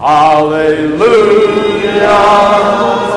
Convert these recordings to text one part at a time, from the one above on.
Hallelujah.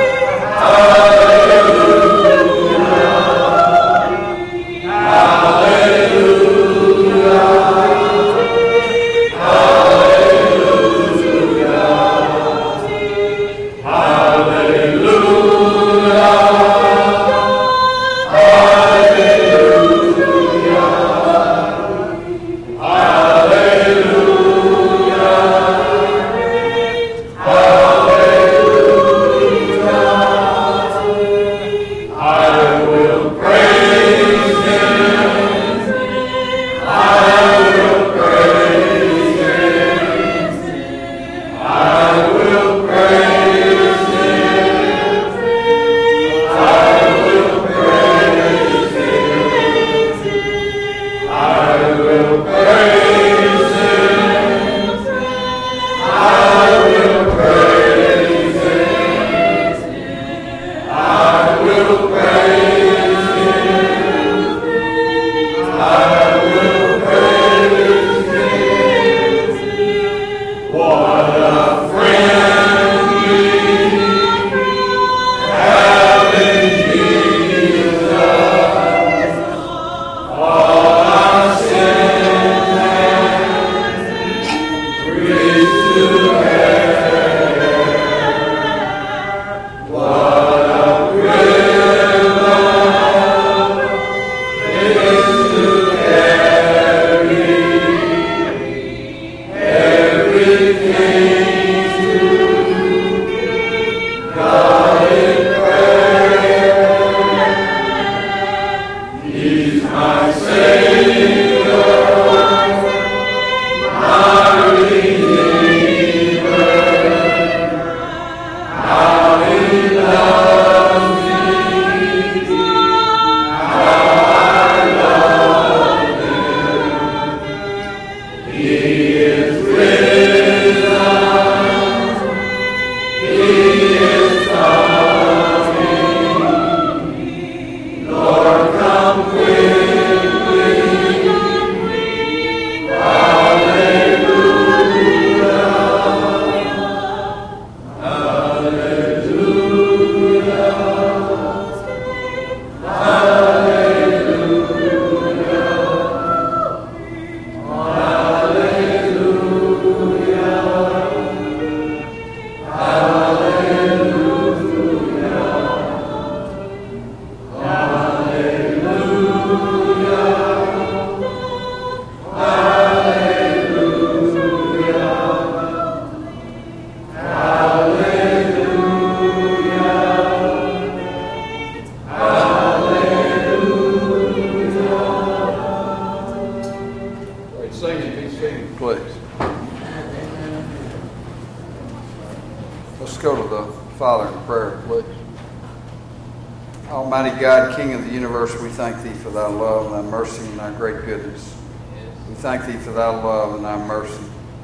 Thank thee for thy love and thy mercy.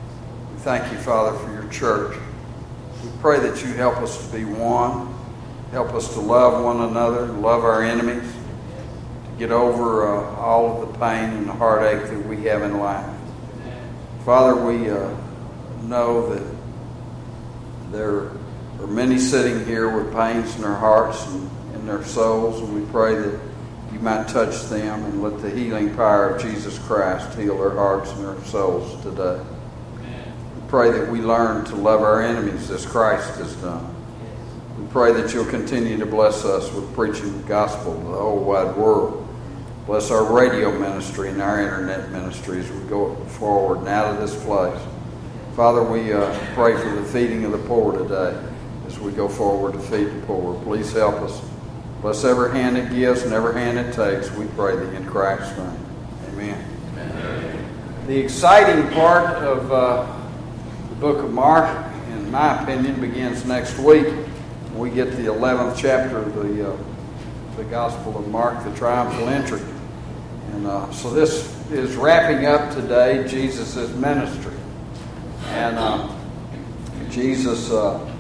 We thank you, Father, for your church. We pray that you help us to be one, help us to love one another, love our enemies, to get over all of the pain and the heartache that we have in life. Father, we know that there are many sitting here with pains in their hearts and in their souls, and we pray that you might touch them and let the healing power of Jesus Christ heal their hearts and their souls today. We pray that we learn to love our enemies as Christ has done. We pray that you'll continue to bless us with preaching the gospel to the whole wide world. Bless our radio ministry and our internet ministry as we go forward and out of this place. Father, we pray for the feeding of the poor today as we go forward to feed the poor. Please help us. Bless every hand that gives and every hand that takes. We pray thee in Christ's name. Amen. Amen. The exciting part of the book of Mark, in my opinion, begins next week. We get the 11th chapter of the Gospel of Mark, the triumphal entry. And so this is wrapping up today Jesus' ministry. And Jesus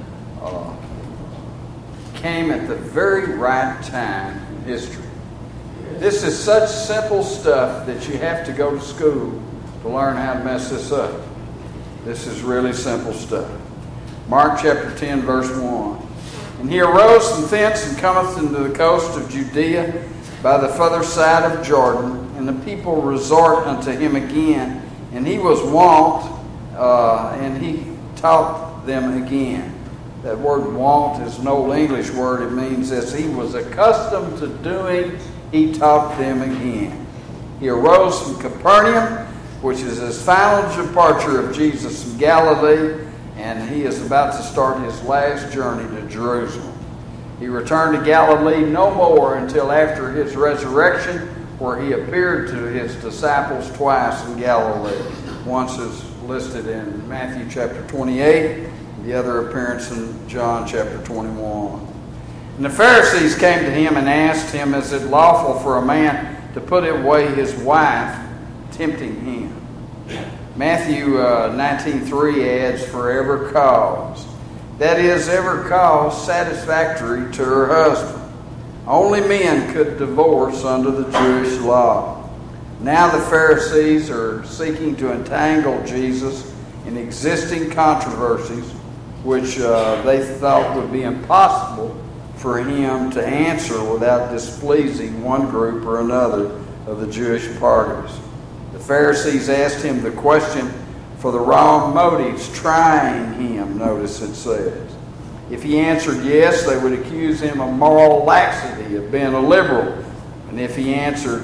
came at the very right time in history. This is such simple stuff that you have to go to school to learn how to mess this up. This is really simple stuff. Mark chapter 10, verse 1. And he arose from thence and cometh into the coast of Judea by the further side of Jordan, and the people resort unto him again. And he was wont, and he taught them again. That word wont is an old English word. It means as he was accustomed to doing, he taught them again. He arose from Capernaum, which is his final departure of Jesus from Galilee, and he is about to start his last journey to Jerusalem. He returned to Galilee no more until after his resurrection, where he appeared to his disciples twice in Galilee. Once is listed in Matthew chapter 28, the other appearance in John chapter 21. And the Pharisees came to him and asked him, is it lawful for a man to put away his wife, tempting him? Matthew 19:3 adds, for ever cause. That is, ever cause satisfactory to her husband. Only men could divorce under the Jewish law. Now the Pharisees are seeking to entangle Jesus in existing controversies, which they thought would be impossible for him to answer without displeasing one group or another of the Jewish parties. The Pharisees asked him the question for the wrong motives, trying him, notice it says. If he answered yes, they would accuse him of moral laxity, of being a liberal. And if he answered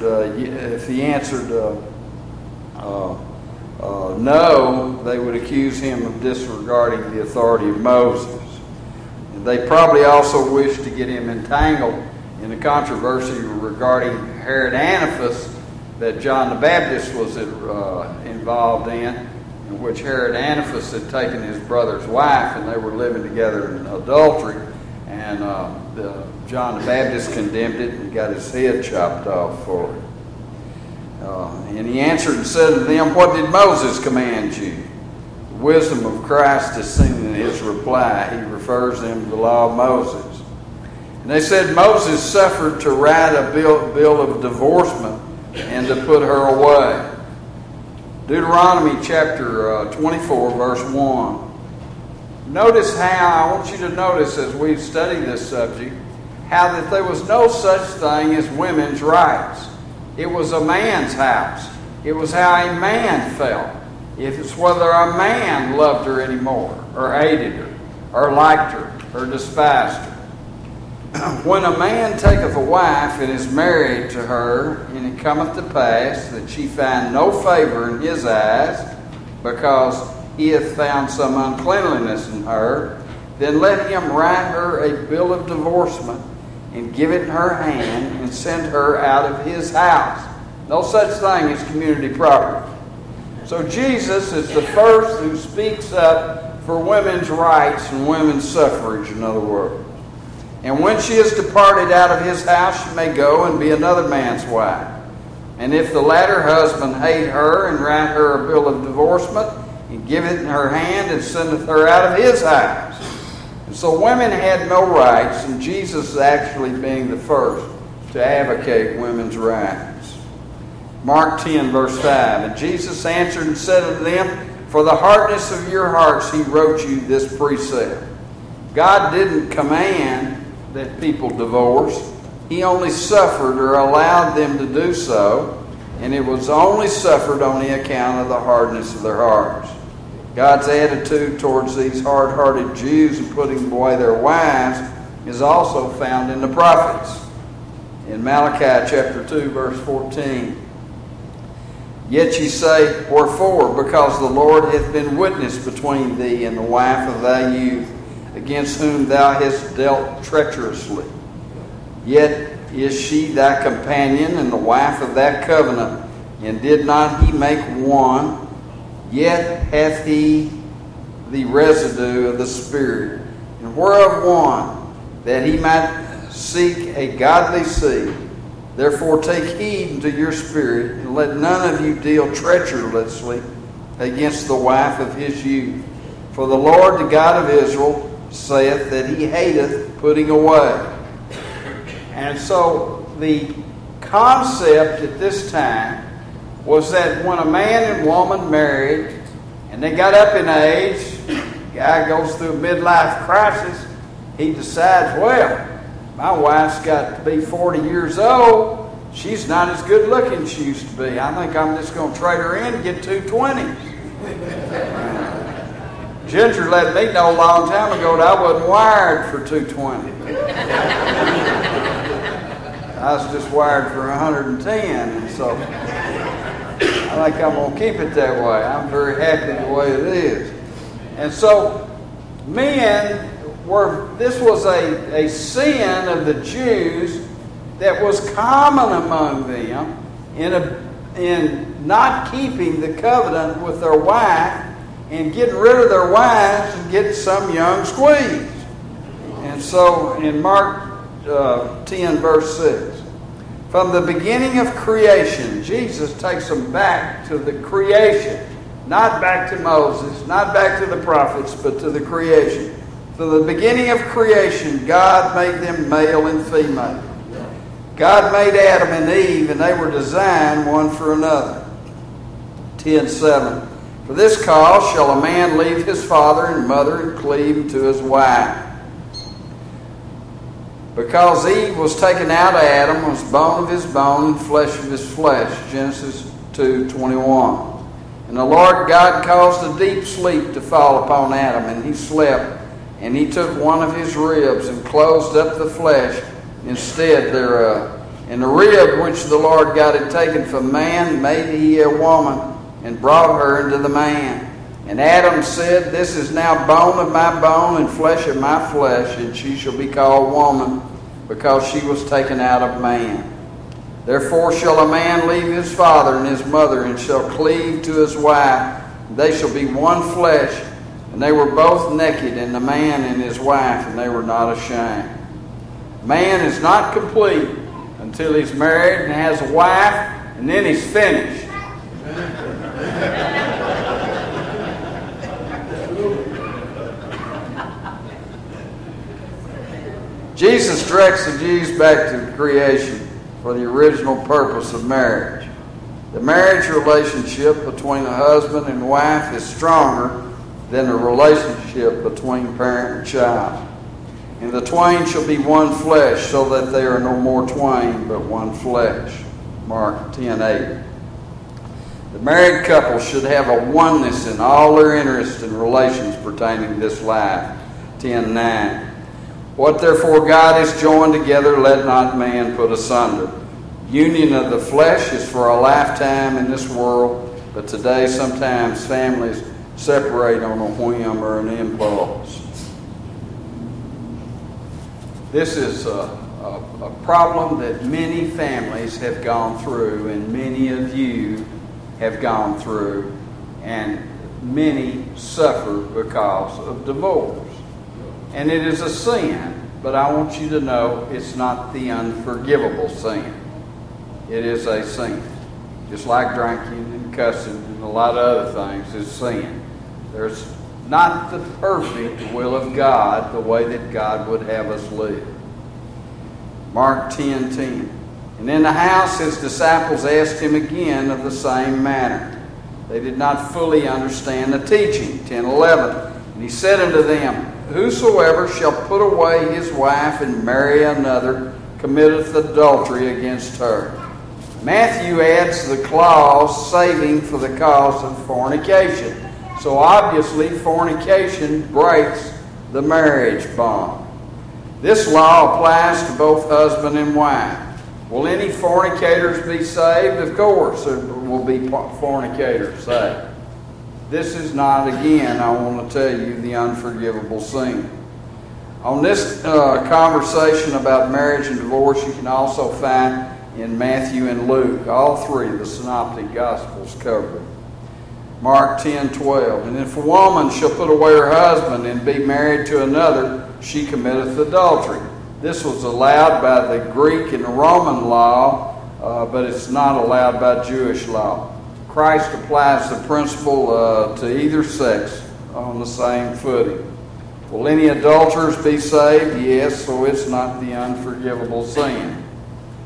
no, they would accuse him of disregarding the authority of Moses. And they probably also wished to get him entangled in a controversy regarding Herod Antipas that John the Baptist was involved in which Herod Antipas had taken his brother's wife, and they were living together in adultery. And John the Baptist condemned it and got his head chopped off for it. And he answered and said to them, what did Moses command you? The wisdom of Christ is seen in his reply. He refers them to the law of Moses. And they said, Moses suffered to write a bill of divorcement and to put her away. Deuteronomy chapter 24, verse 1. Notice how, I want you to notice as we study this subject, how that there was no such thing as women's rights. It was a man's house. It was how a man felt. If it's whether a man loved her anymore, or hated her, or liked her, or despised her. When a man taketh a wife and is married to her, and it cometh to pass that she find no favor in his eyes, because he hath found some uncleanliness in her, then let him write her a bill of divorcement, and give it in her hand, and send her out of his house. No such thing as community property. So Jesus is the first who speaks up for women's rights and women's suffrage, in other words. And when she is departed out of his house, she may go and be another man's wife. And if the latter husband hate her, and write her a bill of divorcement, and give it in her hand, and sendeth her out of his house. And so women had no rights, and Jesus actually being the first to advocate women's rights. Mark 10, verse 5. And Jesus answered and said unto them, for the hardness of your hearts he wrote you this precept. God didn't command that people divorce. He only suffered or allowed them to do so, and it was only suffered on the account of the hardness of their hearts. God's attitude towards these hard-hearted Jews in putting away their wives is also found in the prophets. In Malachi chapter 2, verse 14, yet ye say, wherefore? Because the Lord hath been witness between thee and the wife of thy youth, against whom thou hast dealt treacherously. Yet is she thy companion and the wife of that covenant, and did not he make one? Yet hath he the residue of the Spirit, and whereof one, that he might seek a godly seed. Therefore take heed unto your spirit, and let none of you deal treacherously against the wife of his youth. For the Lord, the God of Israel, saith that he hateth putting away. And so the concept at this time was that when a man and woman married And they got up in age. Guy goes through a midlife crisis. He decides, well, my wife's got to be 40 years old. She's not as good looking as she used to be. I think I'm just going to trade her in and get 220s. Ginger let me know a long time ago that I wasn't wired for 220. I was just wired for 110, and so I think I'm going to keep it that way. I'm very happy the way it is. And so men this was a sin of the Jews that was common among them in not keeping the covenant with their wife and getting rid of their wives and getting some young squeeze. And so in Mark 10 verse 6, from the beginning of creation, Jesus takes them back to the creation, not back to Moses, not back to the prophets, but to the creation. From the beginning of creation, God made them male and female. God made Adam and Eve, and they were designed one for another. 10:7. For this cause shall a man leave his father and mother and cleave to his wife. Because Eve was taken out of Adam, was bone of his bone and flesh of his flesh. Genesis 2:21. And the Lord God caused a deep sleep to fall upon Adam, and he slept. And he took one of his ribs and closed up the flesh instead thereof. And the rib which the Lord God had taken from man made he a woman, and brought her into the man. And Adam said, this is now bone of my bone and flesh of my flesh, and she shall be called woman, because she was taken out of man. Therefore shall a man leave his father and his mother, and shall cleave to his wife, and they shall be one flesh. And they were both naked, and the man and his wife, and they were not ashamed. Man is not complete until he's married and has a wife, and then he's finished. Jesus directs the Jews back to creation for the original purpose of marriage. The marriage relationship between a husband and wife is stronger than the relationship between parent and child. And the twain shall be one flesh, so that they are no more twain, but one flesh. Mark 10:8. The married couple should have a oneness in all their interests and relations pertaining to this life. 10:9. What therefore God has joined together, let not man put asunder. Union of the flesh is for a lifetime in this world, but today sometimes families separate on a whim or an impulse. This is a problem that many families have gone through, and many of you have gone through, and many suffer because of divorce. And it is a sin, but I want you to know it's not the unforgivable sin. It is a sin. Just like drinking and cussing and a lot of other things is sin. There's not the perfect will of God the way that God would have us live. Mark 10:10. And in the house his disciples asked him again of the same matter. They did not fully understand the teaching. 10:11. And he said unto them, whosoever shall put away his wife and marry another committeth adultery against her. Matthew adds the clause saving for the cause of fornication. So obviously fornication breaks the marriage bond. This law applies to both husband and wife. Will any fornicators be saved? Of course there will be fornicators saved. This is not, again, I want to tell you, the unforgivable sin. On this conversation about marriage and divorce, you can also find in Matthew and Luke, all three of the synoptic gospels cover it. Mark 10:12. And if a woman shall put away her husband and be married to another, she committeth adultery. This was allowed by the Greek and Roman law, but it's not allowed by Jewish law. Christ applies the principle to either sex on the same footing. Will any adulterers be saved? Yes, so it's not the unforgivable sin.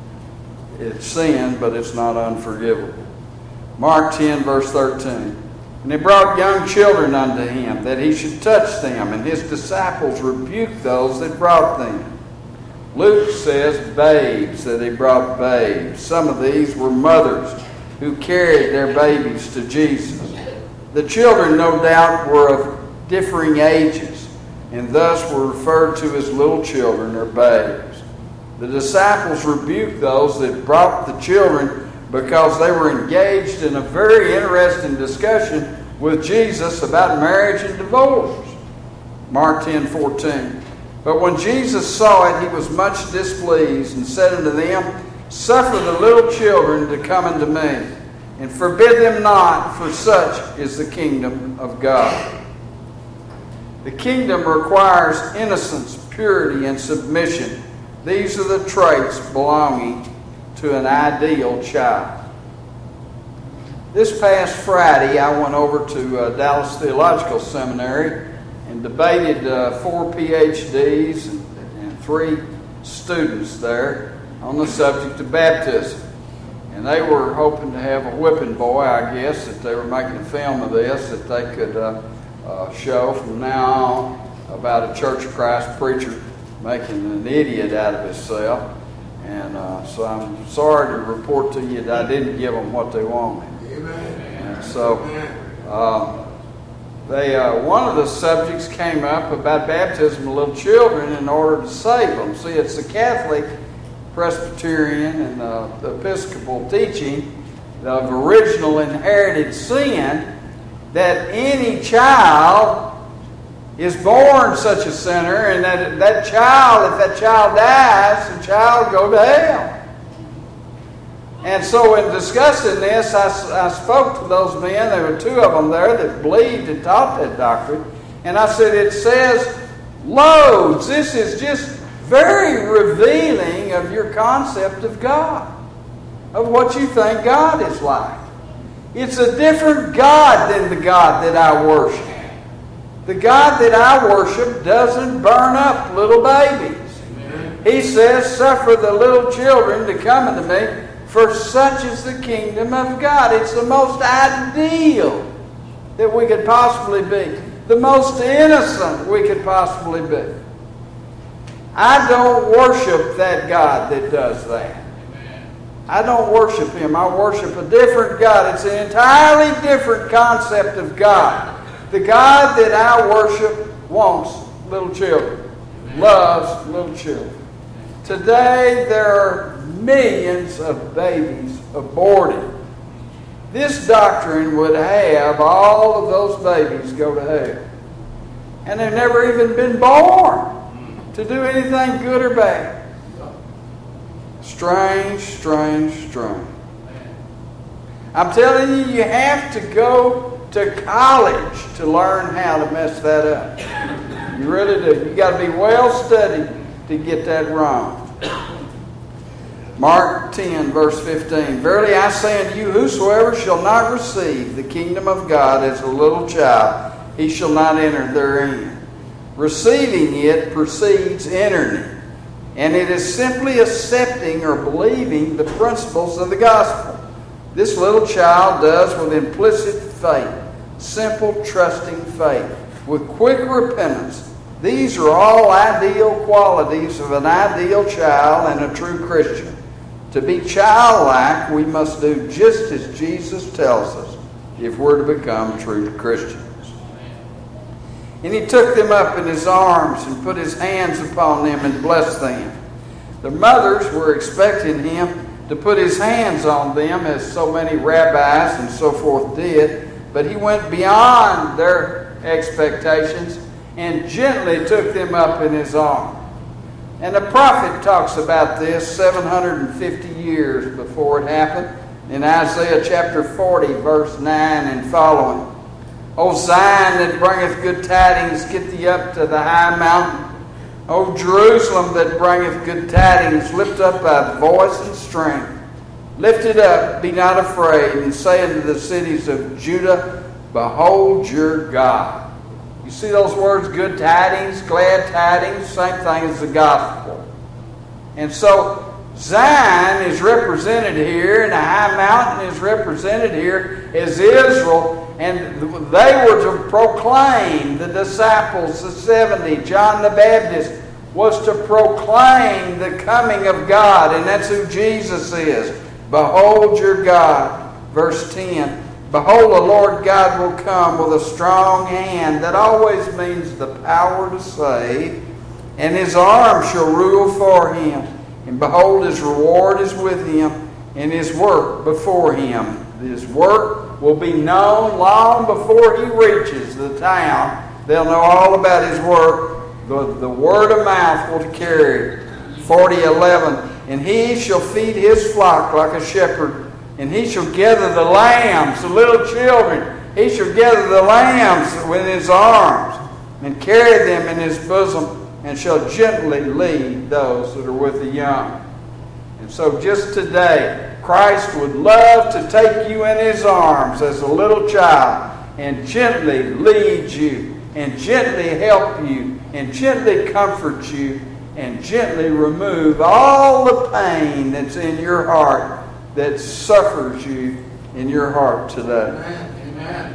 It's sin, but it's not unforgivable. Mark 10, verse 13. And they brought young children unto him, that he should touch them, and his disciples rebuked those that brought them. Luke says babes, that he brought babes. Some of these were mothers who carried their babies to Jesus. The children, no doubt, were of differing ages, and thus were referred to as little children or babes. The disciples rebuked those that brought the children because they were engaged in a very interesting discussion with Jesus about marriage and divorce. Mark 10:14. But when Jesus saw it, he was much displeased, and said unto them, Suffer the little children to come unto me, and forbid them not, for such is the kingdom of God. The kingdom requires innocence, purity, and submission. These are the traits belonging to an ideal child. This past Friday, I went over to Dallas Theological Seminary and debated 4 PhDs and 3 students there on the subject of baptism. And they were hoping to have a whipping boy, I guess, that they were making a film of this that they could show from now on about a Church of Christ preacher making an idiot out of himself. And so I'm sorry to report to you that I didn't give them what they wanted. Amen. And so one of the subjects came up about baptism of little children in order to save them. See, it's the Catholic, Presbyterian, and Episcopal teaching of original inherited sin that any child is born such a sinner, and that child, if that child dies, the child go to hell. And so in discussing this, I spoke to those men. There were 2 of them there that believed and taught that doctrine. And I said, it says loads. This is just very revealing of your concept of God, of what you think God is like. It's a different God than the God that I worship. The God that I worship doesn't burn up little babies. Amen. He says, Suffer the little children to come unto me, for such is the kingdom of God. It's the most ideal that we could possibly be. The most innocent we could possibly be. I don't worship that God that does that. I don't worship Him. I worship a different God. It's an entirely different concept of God. The God that I worship wants little children, loves little children. Today there are millions of babies aborted. This doctrine would have all of those babies go to hell. And they've never even been born to do anything good or bad. Strange, strange, strange. I'm telling you, you have to go to college to learn how to mess that up. You really do. You got to be well studied to get that wrong. Mark 10, verse 15. Verily I say unto you, whosoever shall not receive the kingdom of God as a little child, he shall not enter therein. Receiving it precedes entering it. And it is simply accepting or believing the principles of the gospel. This little child does with implicit faith, simple, trusting faith, with quick repentance. These are all ideal qualities of an ideal child and a true Christian. To be childlike, we must do just as Jesus tells us if we're to become true Christians. And he took them up in his arms and put his hands upon them and blessed them. The mothers were expecting him to put his hands on them, as so many rabbis and so forth did, but he went beyond their expectations and gently took them up in his arms. And the prophet talks about this 750 years before it happened in Isaiah chapter 40, verse 9 and following. O Zion that bringeth good tidings, get thee up to the high mountain. O Jerusalem that bringeth good tidings, lift up thy voice and strength. Lift it up, be not afraid, and say unto the cities of Judah, Behold your God. You see those words, good tidings, glad tidings, same thing as the gospel. And so Zion is represented here, and the high mountain is represented here as Israel. and they were to proclaim, the disciples, the 70, John the Baptist, was to proclaim the coming of God, and that's who Jesus is. Behold your God. Verse 10, behold, the Lord God will come with a strong hand. That always means the power to save. And his arm shall rule for him. And behold, his reward is with him, and his work before him. His work will be known long before he reaches the town. They'll know all about his work. The word of mouth will carry. 40:11, and he shall feed his flock like a shepherd, and he shall gather the lambs, the little children. He shall gather the lambs with his arms, and carry them in his bosom, and shall gently lead those that are with the young. And so just today, Christ would love to take you in his arms as a little child and gently lead you and gently help you and gently comfort you and gently remove all the pain that's in your heart that suffers you in your heart today. Amen.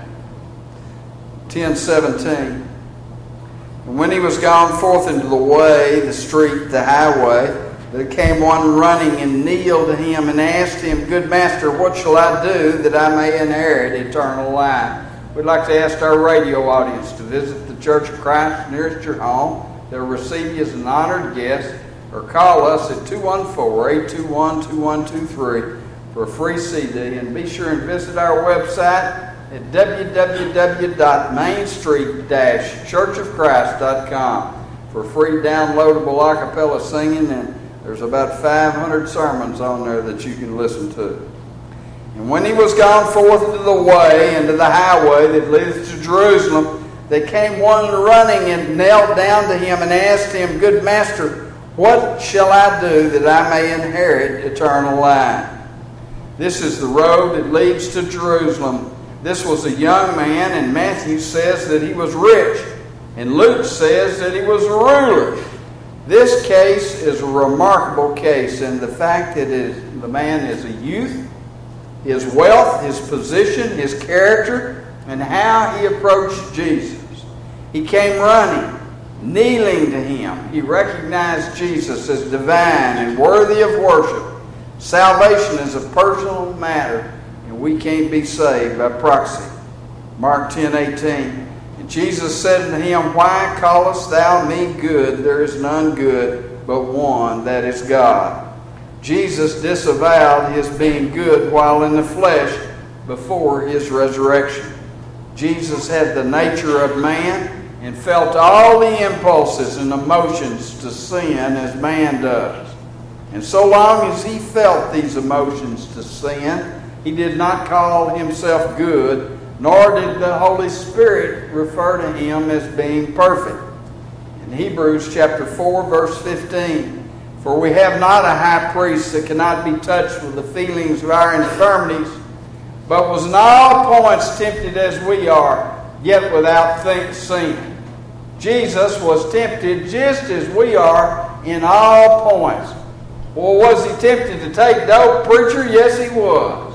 10:17. And when he was gone forth into the way, the street, the highway, there came one running and kneeled to him and asked him, Good Master, what shall I do that I may inherit eternal life? We'd like to ask our radio audience to visit the Church of Christ nearest your home. They'll receive you as an honored guest, or call us at 214-821-2123 for a free CD. And be sure and visit our website at www.mainstreet-churchofchrist.com for free downloadable a cappella singing, and there's about 500 sermons on there that you can listen to. And when he was gone forth into the way, into the highway that leadeth to Jerusalem, there came one running and knelt down to him and asked him, Good Master, what shall I do that I may inherit eternal life? This is the road that leads to Jerusalem. This was a young man, and Matthew says that he was rich, and Luke says that he was a ruler. This case is a remarkable case in the fact that the man is a youth, his wealth, his position, his character, and how he approached Jesus. He came running, kneeling to him. He recognized Jesus as divine and worthy of worship. Salvation is a personal matter, and we can't be saved by proxy. Mark 10:18. And Jesus said unto him, Why callest thou me good? There is none good but one, that is God. Jesus disavowed his being good while in the flesh before his resurrection. Jesus had the nature of man and felt all the impulses and emotions to sin as man does. And so long as he felt these emotions to sin, he did not call himself good, nor did the Holy Spirit refer to him as being perfect. In Hebrews chapter 4, verse 15, For we have not a high priest that cannot be touched with the feelings of our infirmities, but was in all points tempted as we are, yet without sin. Jesus was tempted just as we are in all points. Well, was he tempted to take dope, preacher? Yes, he was.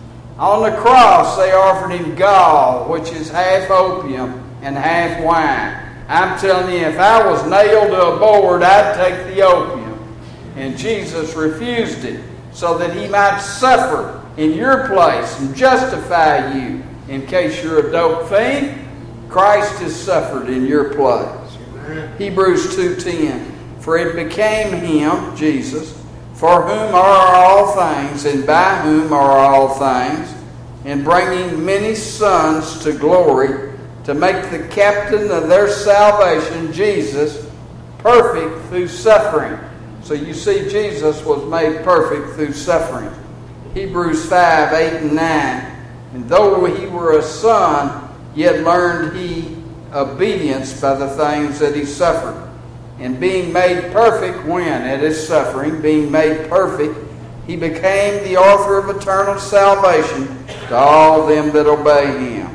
On the cross, they offered him gall, which is half opium and half wine. I'm telling you, if I was nailed to a board, I'd take the opium. And Jesus refused it so that he might suffer in your place and justify you. In case you're a dope fiend, Christ has suffered in your place. Amen. Hebrews 2:10. For it became him, Jesus, for whom are all things, and by whom are all things, and bringing many sons to glory, to make the captain of their salvation, Jesus, perfect through suffering. So you see, Jesus was made perfect through suffering. Hebrews 5:8 and 9. And though he were a son, yet learned he obedience by the things that he suffered. And being made perfect when, at his suffering, being made perfect, he became the author of eternal salvation to all them that obey him.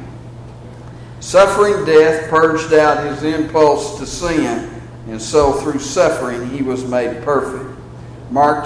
Suffering death purged out his impulse to sin, and so through suffering he was made perfect. Mark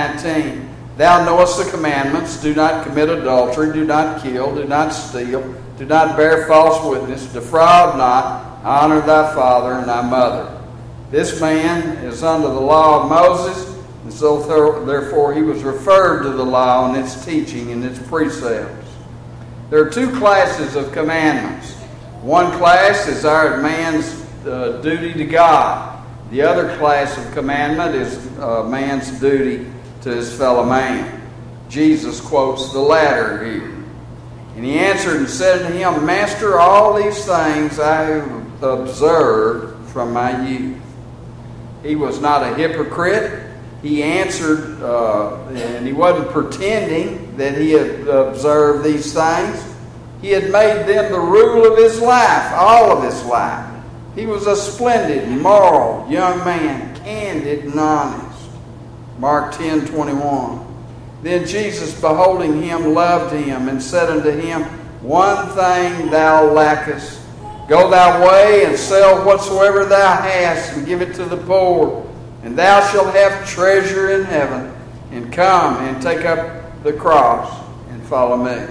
10:19. Thou knowest the commandments: do not commit adultery, do not kill, do not steal, Do not bear false witness. Defraud not. Honor thy father and thy mother. This man is under the law of Moses, and so therefore he was referred to the law and its teaching and its precepts. There are two classes of commandments. One class is our man's duty to God. The other class of commandment is man's duty to his fellow man. Jesus quotes the latter here. And he answered and said to him, Master, all these things I have observed from my youth. He was not a hypocrite. He answered, and he wasn't pretending that he had observed these things. He had made them the rule of his life, all of his life. He was a splendid, moral young man, candid and honest. Mark 10:21. Then Jesus, beholding him, loved him, and said unto him, One thing thou lackest. Go thy way, and sell whatsoever thou hast, and give it to the poor, and thou shalt have treasure in heaven. And come and take up the cross, and follow me.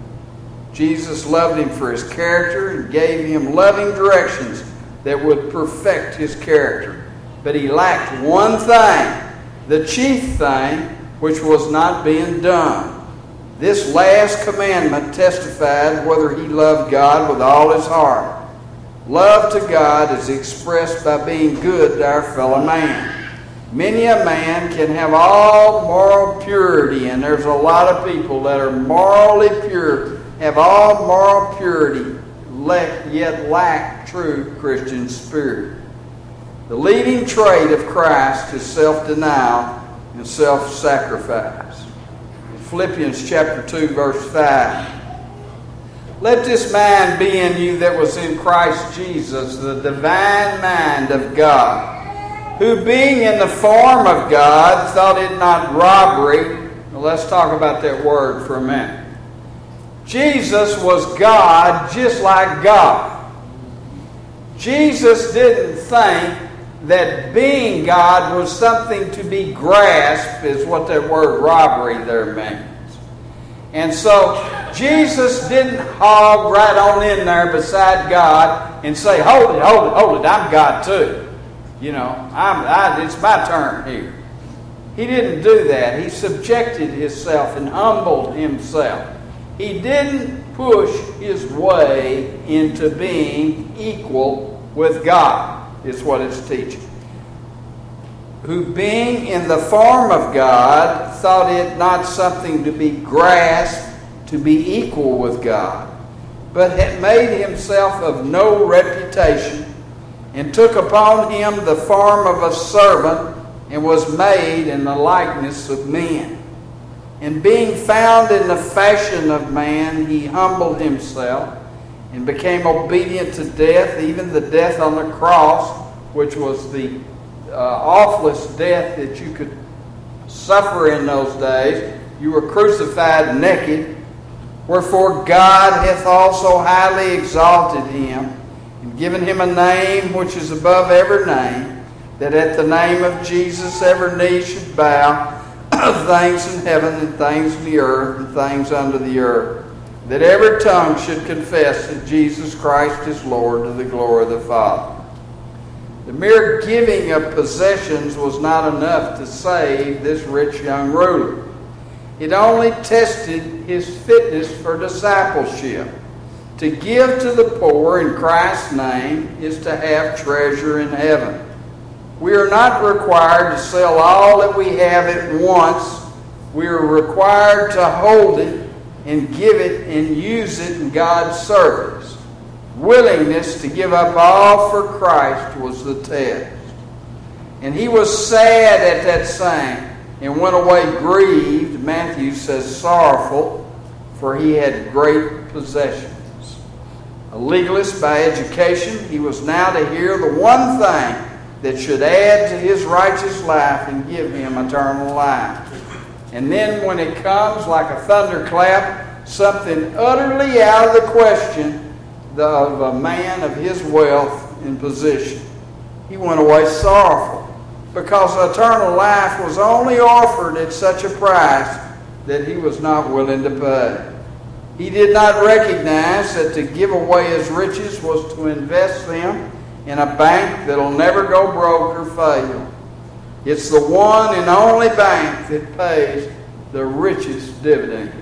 Jesus loved him for his character, and gave him loving directions that would perfect his character. But he lacked one thing, the chief thing, which was not being done. This last commandment testified whether he loved God with all his heart. Love to God is expressed by being good to our fellow man. Many a man can have all moral purity, and there's a lot of people that are morally pure, have all moral purity, yet lack true Christian spirit. The leading trait of Christ is self-denial and self-sacrifice. In Philippians chapter 2, verse 5. Let this mind be in you that was in Christ Jesus, the divine mind of God, who being in the form of God, thought it not robbery. Well, let's talk about that word for a minute. Jesus was God just like God. Jesus didn't think that being God was something to be grasped, is what that word robbery there means. And so Jesus didn't hog right on in there beside God and say, hold it, I'm God too. You know, it's my turn here. He didn't do that. He subjected himself and humbled himself. He didn't push his way into being equal with God, is what it's teaching. Who being in the form of God, thought it not something to be grasped to be equal with God, but had made himself of no reputation, and took upon him the form of a servant, and was made in the likeness of men. And being found in the fashion of man, he humbled himself, and became obedient to death, even the death on the cross, which was the awfulest death that you could suffer in those days. You were crucified naked. Wherefore God hath also highly exalted him, and given him a name which is above every name, that at the name of Jesus every knee should bow, of things in heaven and things in the earth and things under the earth, that every tongue should confess that Jesus Christ is Lord, to the glory of the Father. The mere giving of possessions was not enough to save this rich young ruler. It only tested his fitness for discipleship. To give to the poor in Christ's name is to have treasure in heaven. We are not required to sell all that we have at once. We are required to hold it and give it and use it in God's service. Willingness to give up all for Christ was the test. And he was sad at that saying, and went away grieved, Matthew says sorrowful, for he had great possessions. A legalist by education, he was now to hear the one thing that should add to his righteous life and give him eternal life. And then when it comes like a thunderclap, something utterly out of the question of a man of his wealth and position. He went away sorrowful, because eternal life was only offered at such a price that he was not willing to pay. He did not recognize that to give away his riches was to invest them in a bank that'll never go broke or fail. It's the one and only bank that pays the richest dividend.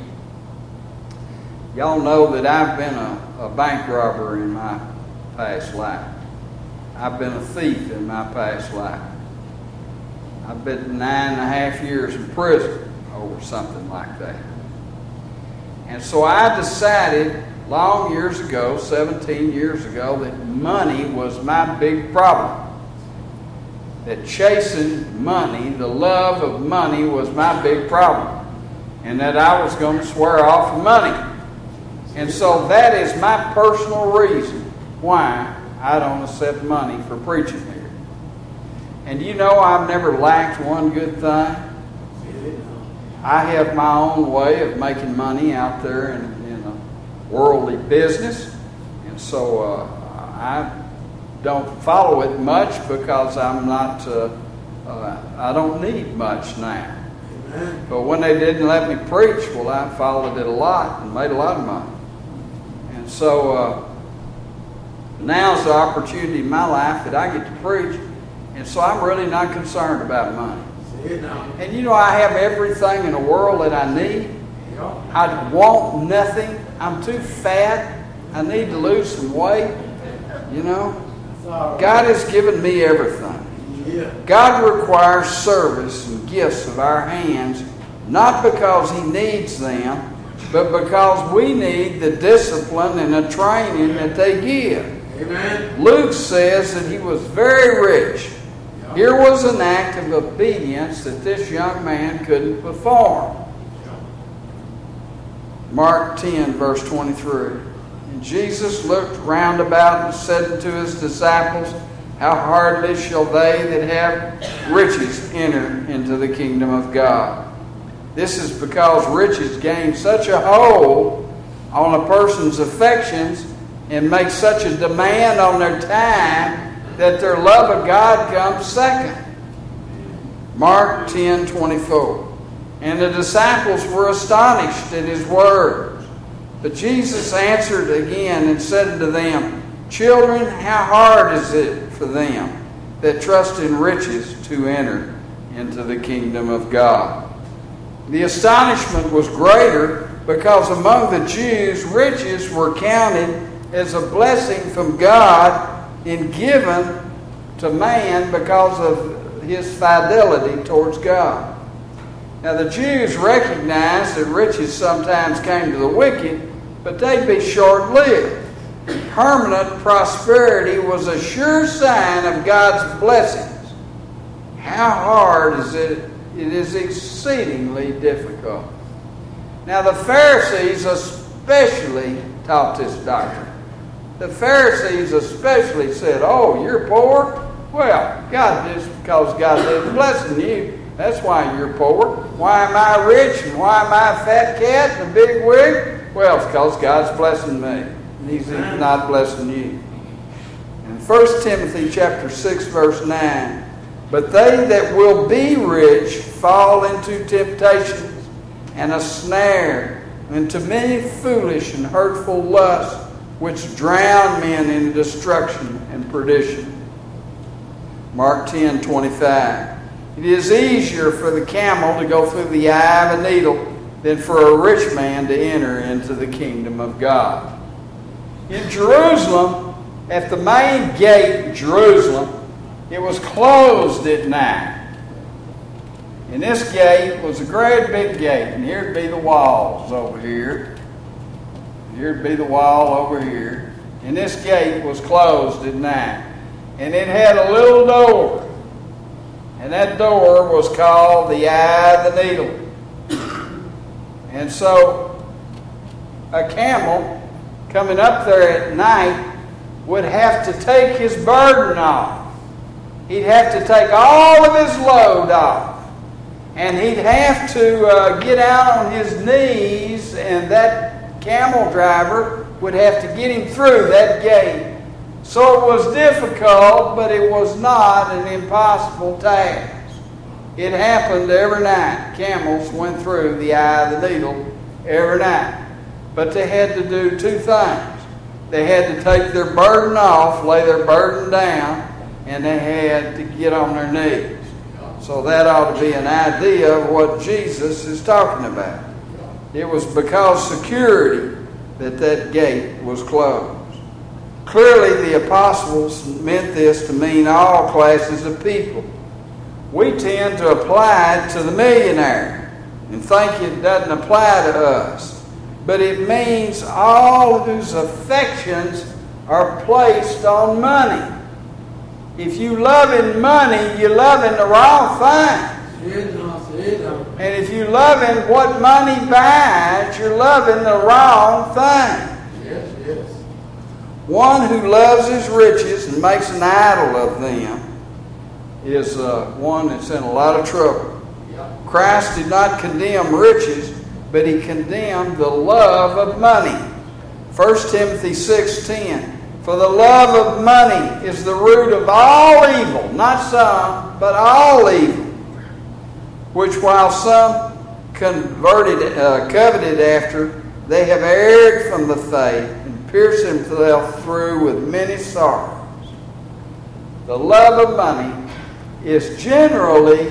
Y'all know that I've been a bank robber in my past life. I've been a thief in my past life. I've been 9.5 years in prison over something like that. And so I decided long years ago, 17 years ago, that money was my big problem. That chasing money, the love of money, was my big problem. And that I was going to swear off money. And so that is my personal reason why I don't accept money for preaching here. And you know I've never lacked one good thing. I have my own way of making money out there in a worldly business. And so I don't follow it much because I'm not, I don't need much now. Amen. But when they didn't let me preach, well, I followed it a lot and made a lot of money. And so now's the opportunity in my life that I get to preach. And so I'm really not concerned about money. And you know, I have everything in the world that I need. I want nothing. I'm too fat. I need to lose some weight. You know, God has given me everything. God requires service and gifts of our hands, not because He needs them, but because we need the discipline and the training that they give. Amen. Luke says that he was very rich. Here was an act of obedience that this young man couldn't perform. Mark 10, verse 23. And Jesus looked round about and said unto his disciples, How hardly shall they that have riches enter into the kingdom of God? This is because riches gain such a hold on a person's affections and make such a demand on their time that their love of God comes second. Mark 10:24. And the disciples were astonished at his words. But Jesus answered again and said unto them, Children, how hard is it for them that trust in riches to enter into the kingdom of God? The astonishment was greater because among the Jews riches were counted as a blessing from God and given to man because of his fidelity towards God. Now the Jews recognized that riches sometimes came to the wicked, but they'd be short-lived. Permanent prosperity was a sure sign of God's blessings. How hard is it? It is exceedingly difficult. Now the Pharisees especially taught this doctrine. The Pharisees especially said, Oh, you're poor? Well, just because God is blessing you, that's why you're poor. Why am I rich and why am I a fat cat and a big wig? Well, it's because God's blessing me. And He's not blessing you. In 1 Timothy chapter 6, verse 9, But they that will be rich fall into temptations and a snare, and to many foolish and hurtful lusts, which drown men in destruction and perdition. Mark 10:25. It is easier for the camel to go through the eye of a needle than for a rich man to enter into the kingdom of God. In Jerusalem, at the main gate in Jerusalem, it was closed at night. And this gate was a great big gate. And here'd be the walls over here. Here'd be the wall over here. And this gate was closed at night. And it had a little door. And that door was called the Eye of the Needle. And so a camel coming up there at night would have to take his burden off. He'd have to take all of his load off. And he'd have to get out on his knees, and that camel driver would have to get him through that gate. So it was difficult, but it was not an impossible task. It happened every night. Camels went through the Eye of the Needle every night. But they had to do two things. They had to take their burden off, lay their burden down, and they had to get on their knees. So that ought to be an idea of what Jesus is talking about. It was because security that gate was closed. Clearly, the apostles meant this to mean all classes of people. We tend to apply it to the millionaire and think it doesn't apply to us. But it means all whose affections are placed on money. If you love in money, you're loving the wrong thing. And if you love in what money buys, you're loving the wrong thing. Yes. One who loves his riches and makes an idol of them is one that's in a lot of trouble. Christ did not condemn riches, but he condemned the love of money. 1 Timothy 6:10. For the love of money is the root of all evil, not some, but all evil, which while some coveted after, they have erred from the faith and pierced themselves through with many sorrows. The love of money is generally,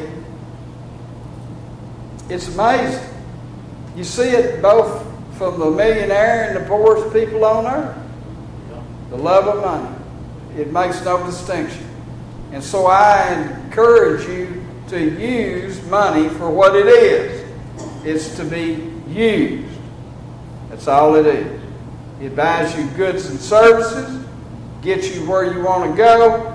it's amazing. You see it both from the millionaire and the poorest people on earth. The love of money. It makes no distinction. And so I encourage you to use money for what it is. It's to be used. That's all it is. It buys you goods and services, gets you where you want to go.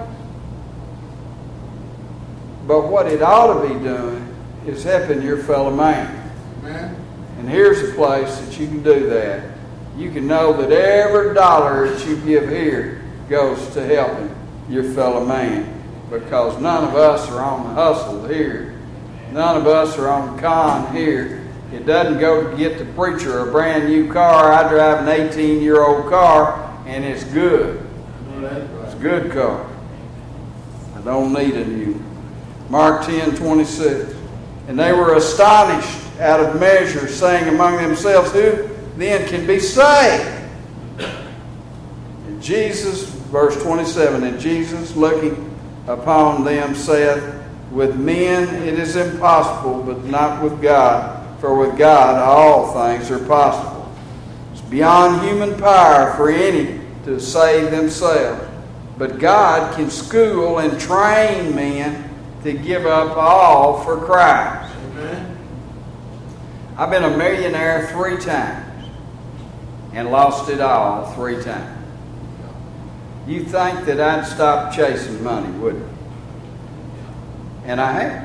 But what it ought to be doing is helping your fellow man. Amen. And here's a place that you can do that. You can know that every dollar that you give here goes to helping your fellow man. Because none of us are on the hustle here. None of us are on the con here. It doesn't go to get the preacher a brand new car. I drive an 18-year-old car, and it's good. It's a good car. I don't need a new one. Mark 10:26. And they were astonished out of measure, saying among themselves, who then can be saved? And Jesus, verse 27, and Jesus, looking upon them, saith, with men it is impossible, but not with God. For with God all things are possible. It's beyond human power for any to save themselves. But God can school and train men to give up all for Christ. Amen. I've been a millionaire 3 times and lost it all 3 times. You think that I'd stop chasing money, wouldn't you? And I have.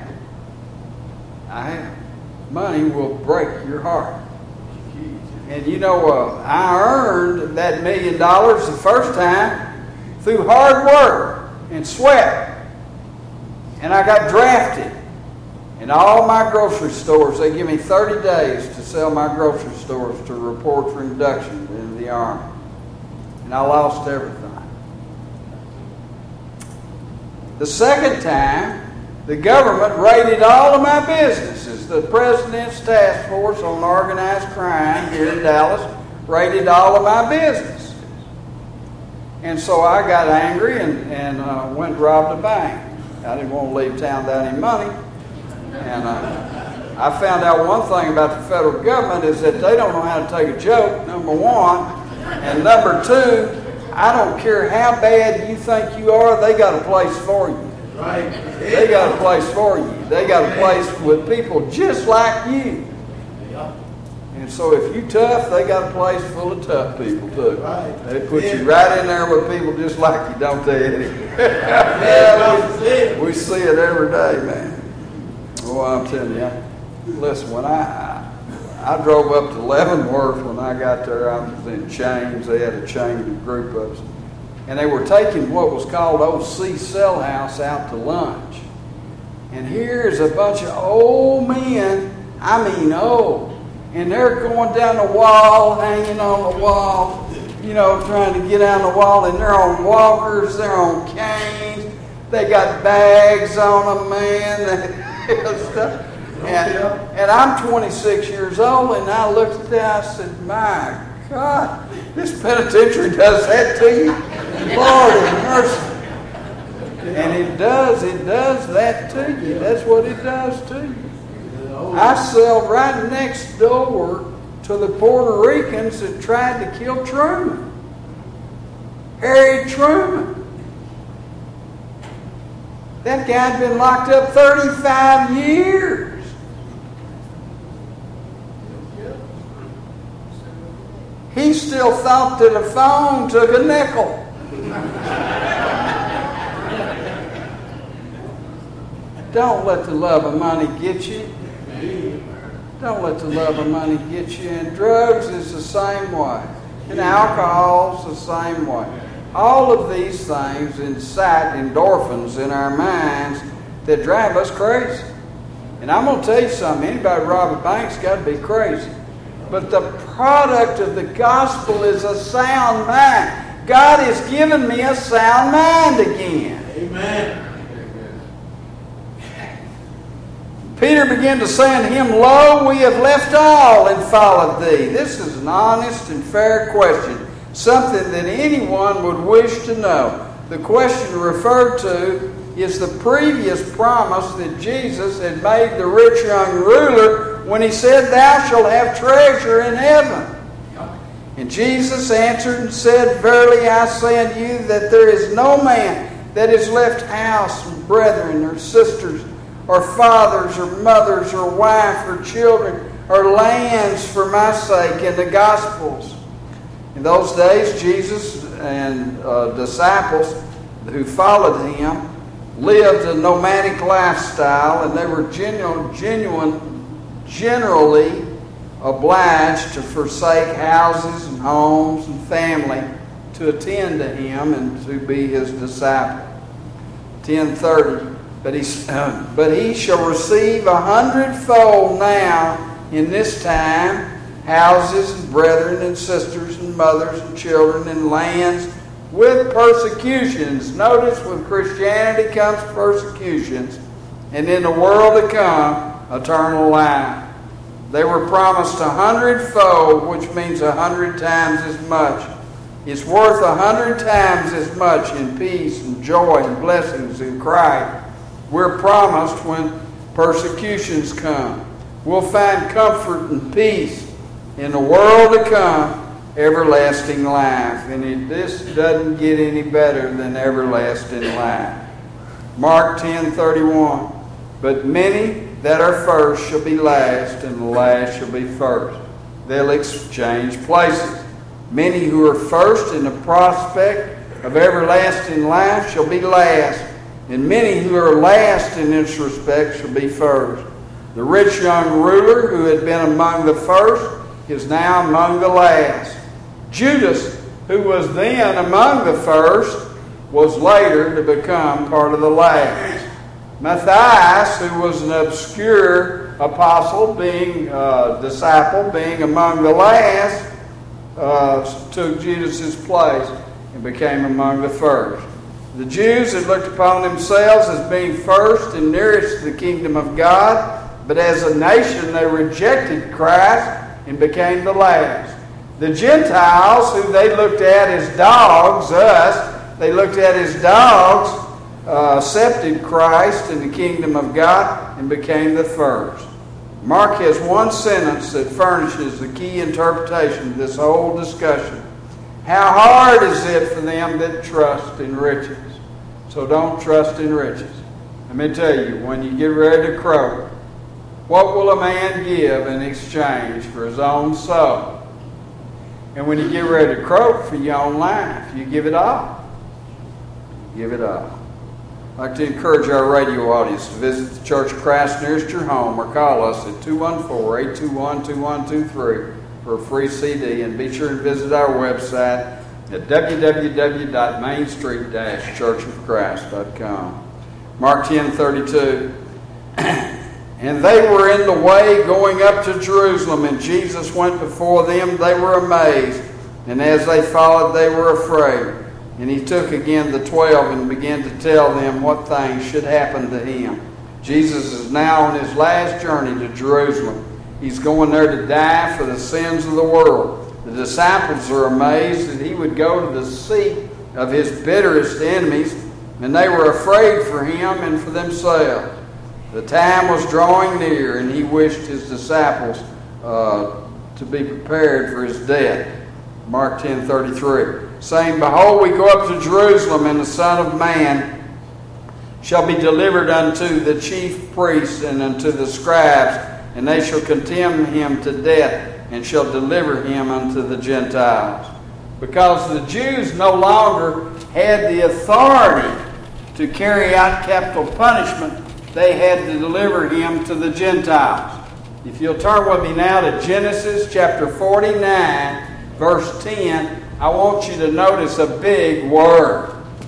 Money will break your heart. And you know, I earned that $1 million the first time through hard work and sweat. And I got drafted. And all my grocery stores, they give me 30 days to sell my grocery stores to report for induction into the Army. And I lost everything. The second time, the government raided all of my businesses. The President's Task Force on Organized Crime here in Dallas raided all of my businesses. And so I got angry and went and robbed a bank. I didn't want to leave town without any money. And I found out one thing about the federal government is that they don't know how to take a joke, number one. And number two, I don't care how bad you think you are, they got a place for you. Right. They got a place for you. They got a place with people just like you. And so if you tough, they got a place full of tough people too. Right. They put you right in there with people just like you, don't they, Eddie? we see it every day, man. Oh, I'm telling you. Listen, when I drove up to Leavenworth when I got there, I was in chains. They had a chain group of us. And they were taking what was called O.C. Cell House out to lunch. And here's a bunch of old men, I mean old. And they're going down the wall, hanging on the wall, you know, trying to get down the wall. And they're on walkers, they're on canes. They got bags on them, man. And I'm 26 years old, and I looked at that, I said, my God, this penitentiary does that to you? Lord have mercy. And it does that to you. That's what it does to you. I celled right next door to the Puerto Ricans that tried to kill Truman. Harry Truman. That guy'd been locked up 35 years. He still thought that a phone took a nickel. Don't let the love of money get you. Don't let the love of money get you. And drugs is the same way. And alcohol's the same way. All of these things incite endorphins in our minds that drive us crazy. And I'm going to tell you something. Anybody rob a bank's got to be crazy. But the product of the gospel is a sound mind. God has given me a sound mind again. Amen. Peter began to say unto him, Lo, we have left all and followed thee. This is an honest and fair question, something that anyone would wish to know. The question referred to is the previous promise that Jesus had made the rich young ruler when he said, Thou shalt have treasure in heaven. And Jesus answered and said, Verily I say unto you that there is no man that has left house and brethren or sisters or fathers or mothers or wife or children or lands for my sake in the Gospels. In those days, Jesus and disciples who followed him lived a nomadic lifestyle, and they were generally obliged to forsake houses and homes and family to attend to him and to be his disciple. 10:30. But he shall receive 100-fold now in this time houses and brethren and sisters and mothers and children and lands with persecutions. Notice, with Christianity comes persecutions, and in the world to come, eternal life. They were promised 100-fold, which means 100 times as much. It's worth 100 times as much in peace and joy and blessings in Christ. We're promised when persecutions come. We'll find comfort and peace in the world to come, everlasting life. And this doesn't get any better than everlasting life. Mark 10:31. But many that are first shall be last, and the last shall be first. They'll exchange places. Many who are first in the prospect of everlasting life shall be last, and many who are last in this respect shall be first. The rich young ruler who had been among the first is now among the last. Judas, who was then among the first, was later to become part of the last. Matthias, who was an obscure apostle, being a disciple, being among the last, took Judas's place and became among the first. The Jews had looked upon themselves as being first and nearest to the kingdom of God, but as a nation they rejected Christ and became the last. The Gentiles, who they looked at as dogs, they looked at as dogs, accepted Christ in the kingdom of God and became the first. Mark has one sentence that furnishes the key interpretation of this whole discussion. How hard is it for them that trust in riches? So don't trust in riches. Let me tell you, when you get ready to croak, what will a man give in exchange for his own soul? And when you get ready to croak for your own life, you give it all. Give it all. I'd like to encourage our radio audience to visit the Church of Christ nearest your home or call us at 214-821-2123 for a free CD, and be sure to visit our website at www.mainstreet-churchofchrist.com. Mark 10:32. And they were in the way going up to Jerusalem, and Jesus went before them. They were amazed, and as they followed, they were afraid. And he took again the 12 and began to tell them what things should happen to him. Jesus is now on his last journey to Jerusalem. He's going there to die for the sins of the world. The disciples are amazed that he would go to the seat of his bitterest enemies, and they were afraid for him and for themselves. The time was drawing near, and he wished his disciples to be prepared for his death. Mark 10:33, saying, Behold, we go up to Jerusalem, and the Son of Man shall be delivered unto the chief priests and unto the scribes, and they shall condemn him to death, and shall deliver him unto the Gentiles. Because the Jews no longer had the authority to carry out capital punishment, they had to deliver him to the Gentiles. If you'll turn with me now to Genesis chapter 49, verse 10, I want you to notice a big word.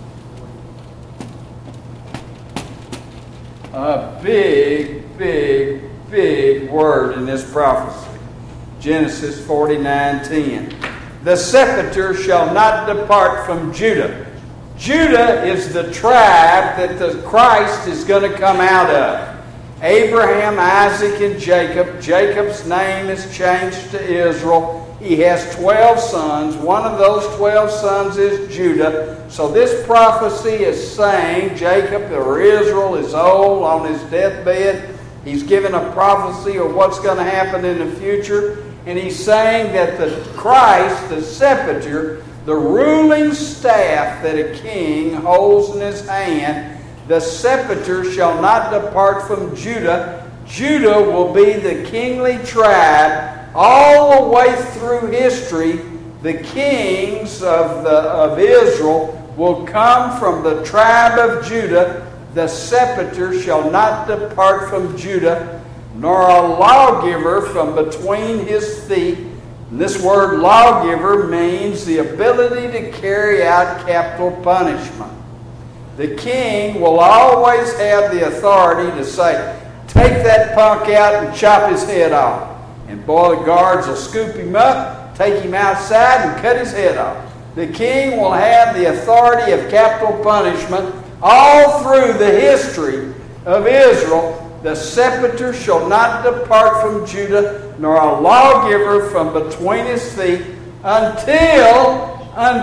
A big, big, big word in this prophecy. Genesis 49:10. The scepter shall not depart from Judah. Judah is the tribe that the Christ is going to come out of. Abraham, Isaac, and Jacob. Jacob's name is changed to Israel. He has 12 sons. One of those 12 sons is Judah. So this prophecy is saying Jacob or Israel is old on his deathbed. He's given a prophecy of what's going to happen in the future. And he's saying that the Christ, the scepter, the ruling staff that a king holds in his hand, the scepter shall not depart from Judah. Judah will be the kingly tribe all the way through history. The kings of Israel will come from the tribe of Judah. The scepter shall not depart from Judah, nor a lawgiver from between his feet. And this word lawgiver means the ability to carry out capital punishment. The king will always have the authority to say, take that punk out and chop his head off. And boy, the guards will scoop him up, take him outside, and cut his head off. The king will have the authority of capital punishment all through the history of Israel. The scepter shall not depart from Judah, nor a lawgiver from between his feet, until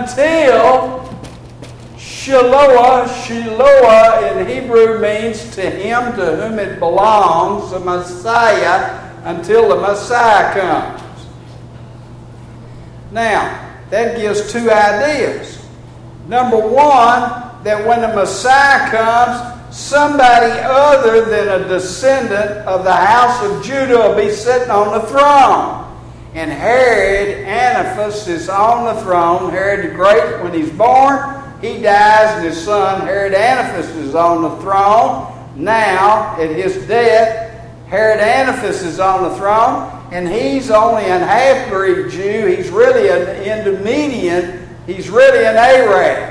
Shiloah. Shiloah in Hebrew means to him to whom it belongs, the Messiah, until the Messiah comes. Now, that gives two ideas. Number one, that when the Messiah comes, somebody other than a descendant of the house of Judah will be sitting on the throne. And Herod Antipas is on the throne. Herod the Great, when he's born, he dies, and his son Herod Antipas is on the throne. Now, at his death, Herod Antipas is on the throne, and he's only an half-breed Jew. He's really an Idumean. He's really an Arab.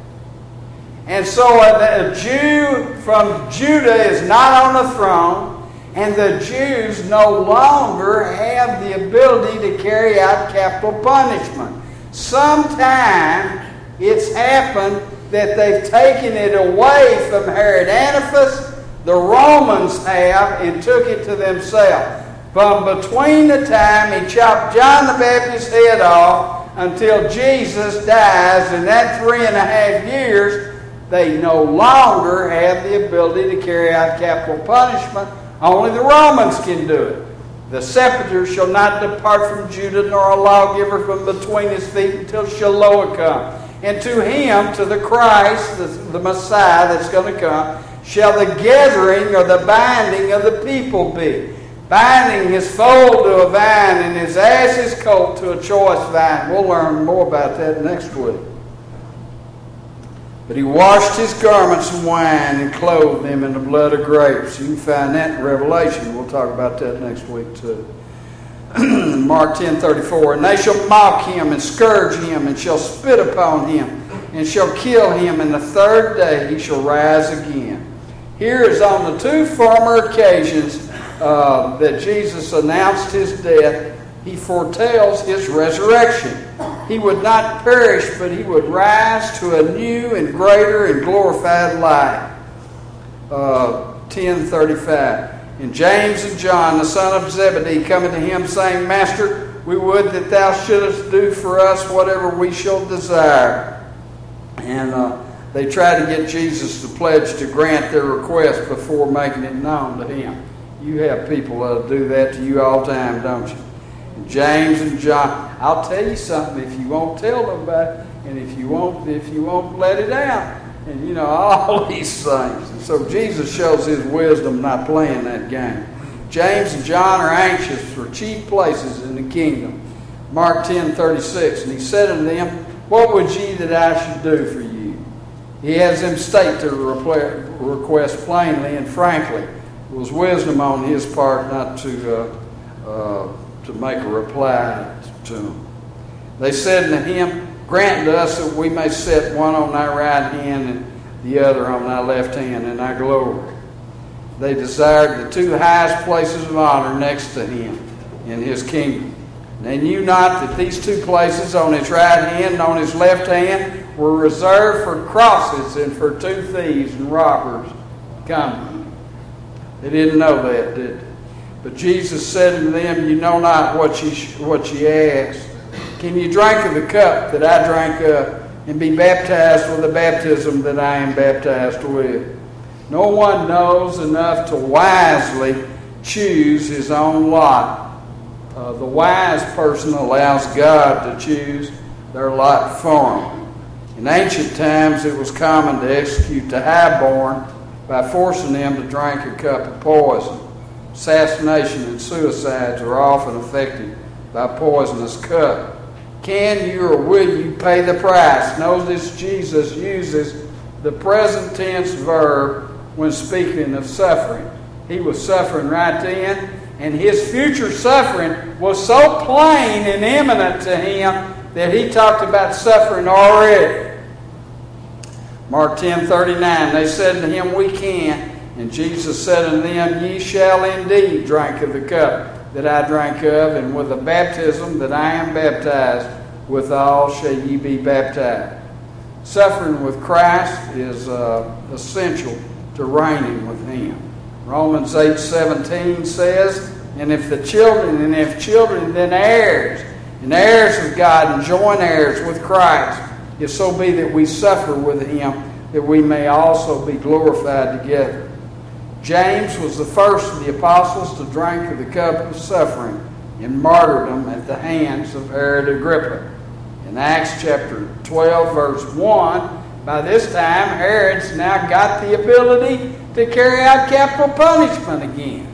And so a Jew from Judah is not on the throne, and the Jews no longer have the ability to carry out capital punishment. Sometime it's happened that they've taken it away from Herod Antipas. The Romans have, and took it to themselves. From between the time he chopped John the Baptist's head off until Jesus dies, in that 3.5 years, they no longer have the ability to carry out capital punishment. Only the Romans can do it. The scepter shall not depart from Judah, nor a lawgiver from between his feet until Shiloah come. And to him, to the Christ, the Messiah that's going to come, shall the gathering or the binding of the people be. Binding his foal to a vine and his ass's colt to a choice vine. We'll learn more about that next week. But he washed his garments in wine and clothed them in the blood of grapes. You can find that in Revelation. We'll talk about that next week too. Mark 10:34. And they shall mock him and scourge him and shall spit upon him and shall kill him. And the third day he shall rise again. Here is on the two former occasions that Jesus announced his death, he foretells his resurrection. He would not perish, but he would rise to a new and greater and glorified life. 10:35. And James and John, the son of Zebedee, coming to him, saying, Master, we would that thou shouldest do for us whatever we shall desire. And they tried to get Jesus to pledge to grant their request before making it known to him. You have people that do that to you all the time, don't you? And James and John. I'll tell you something. If you won't tell nobody, and if you won't let it out, and you know all these things. And so Jesus shows his wisdom not playing that game. James and John are anxious for chief places in the kingdom. Mark 10:36, and he said unto them, What would ye that I should do for you? He has them state their request plainly and frankly. It was wisdom on his part not to make a reply to him. They said unto him, Grant to us that we may set one on thy right hand and the other on thy left hand in thy glory. They desired the two highest places of honor next to him in his kingdom. They knew not that these two places on his right hand and on his left hand were reserved for crosses and for two thieves and robbers coming. They didn't know that, did they? But Jesus said unto them, You know not what ye ask. Can you drink of the cup that I drank of, and be baptized with the baptism that I am baptized with? No one knows enough to wisely choose his own lot. The wise person allows God to choose their lot for him. In ancient times, it was common to execute the highborn by forcing them to drink a cup of poison. Assassination and suicides are often effected by poisonous cup. Can you or will you pay the price? Notice Jesus uses the present tense verb when speaking of suffering. He was suffering right then, and his future suffering was so plain and imminent to him that he talked about suffering already. Mark 10:39, they said to him, We can. And Jesus said unto them, Ye shall indeed drink of the cup that I drank of, and with the baptism that I am baptized, withal shall ye be baptized. Suffering with Christ is essential to reigning with him. Romans 8:17 says, And if children, then heirs, and heirs of God, and joint heirs with Christ, if so be that we suffer with him, that we may also be glorified together. James was the first of the apostles to drink of the cup of suffering and martyrdom at the hands of Herod Agrippa. In Acts chapter 12, verse 1, by this time Herod's now got the ability to carry out capital punishment again.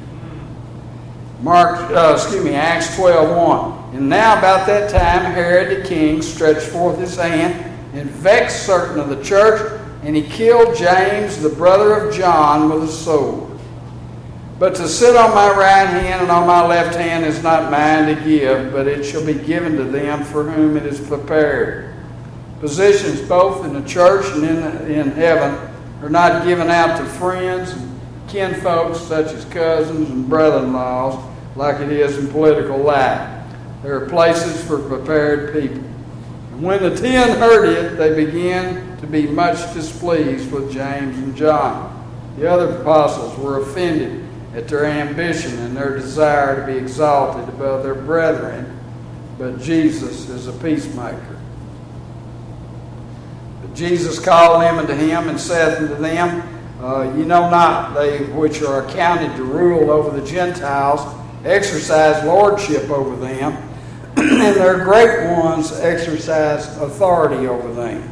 Acts 12:1. And now about that time Herod the king stretched forth his hand and vexed certain of the church, and he killed James, the brother of John, with a sword. But to sit on my right hand and on my left hand is not mine to give, but it shall be given to them for whom it is prepared. Positions both in the church and in heaven are not given out to friends and kinfolks such as cousins and brother-in-laws like it is in political life. There are places for prepared people. And when the 10 heard it, they began to be much displeased with James and John. The other apostles were offended at their ambition and their desire to be exalted above their brethren, but Jesus is a peacemaker. But Jesus called them unto him and saith unto them, Ye know not they which are accounted to rule over the Gentiles exercise lordship over them, and their great ones exercise authority over them.